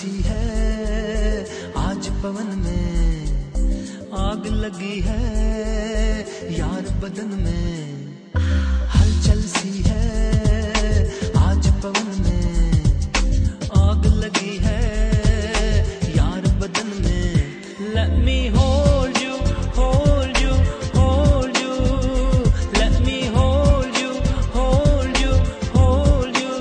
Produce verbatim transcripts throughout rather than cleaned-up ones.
सी है आज पवन में, आग लगी है यार बदन में। हलचल सी है आज पवन में, आग लगी है यार बदन में। Let me hold you, hold you, hold you. Let me hold you, hold you, hold you.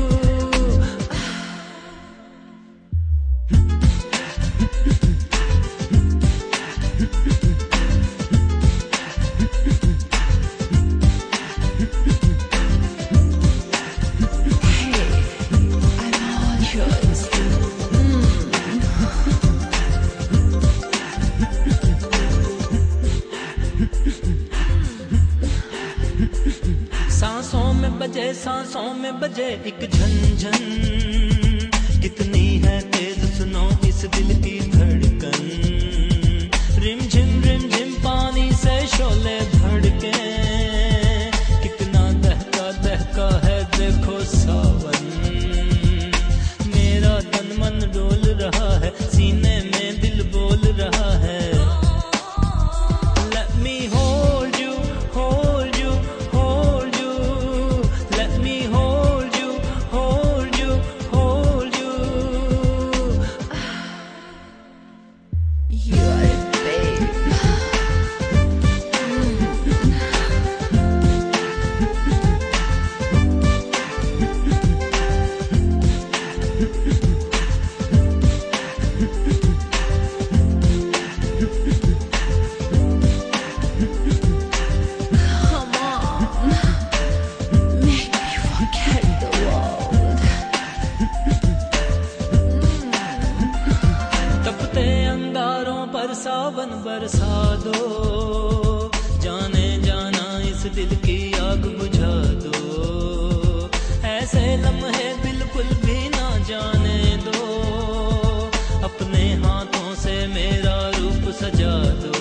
सांसों में बजे सांसों में बजे एक झंझन, कितनी है तेज सुनो इस दिल की धड़कन। रिम झिम रिम झिम पानी से शोले धड़के, कितना दहका दहका है देखो सावन। मेरा तन मन डोल रहा है, सीने में दिल बोल रहा है। Let me hold you, hold you, hold you. Let me hold you, hold you, hold you. You're a babe. Come on, make me forget the world. तपते अंगारों पर सावन बरसा दो, जाने जाना इस दिल की आग बुझा दो। ऐसे लम्हे बिल्कुल भी ना जाने दो, अपने हाथों से मेरा रूप सजा दो।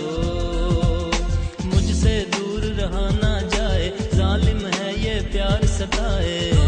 मुझसे दूर रहा ना जाए, जालिम है ये प्यार सताए।